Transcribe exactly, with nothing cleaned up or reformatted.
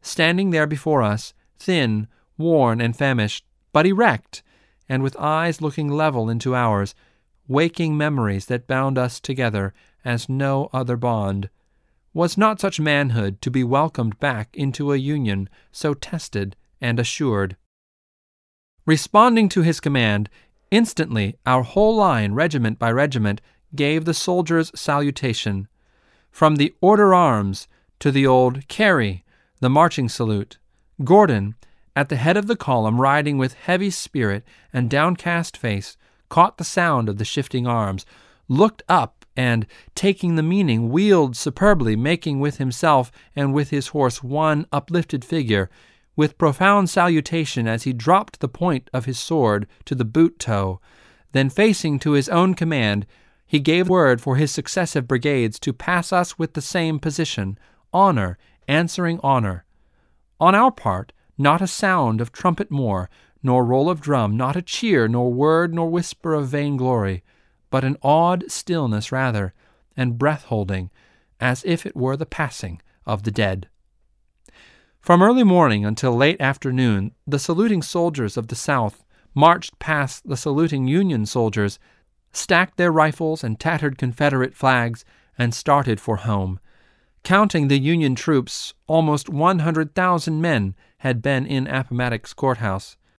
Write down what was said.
standing there before us, thin, worn, and famished, but erect, and with eyes looking level into ours, waking memories that bound us together as no other bond. Was not such manhood to be welcomed back into a union so tested and assured? Responding to his command, instantly our whole line, regiment by regiment, gave the soldier's salutation. From the order arms to the old carry, the marching salute, Gordon, at the head of the column, riding with heavy spirit and downcast face, caught the sound of the shifting arms, looked up, and, taking the meaning, wheeled superbly, making with himself and with his horse one uplifted figure, with profound salutation as he dropped the point of his sword to the boot toe. Then, facing to his own command, he gave word for his successive brigades to pass us with the same position, honor answering honor. On our part, not a sound of trumpet more, nor roll of drum, not a cheer, nor word, nor whisper of vainglory, but an awed stillness rather, and breath-holding, as if it were the passing of the dead. From early morning until late afternoon, the saluting soldiers of the South marched past the saluting Union soldiers, stacked their rifles and tattered Confederate flags, and started for home. Counting the Union troops, almost one hundred thousand men had been in Appomattox Courthouse.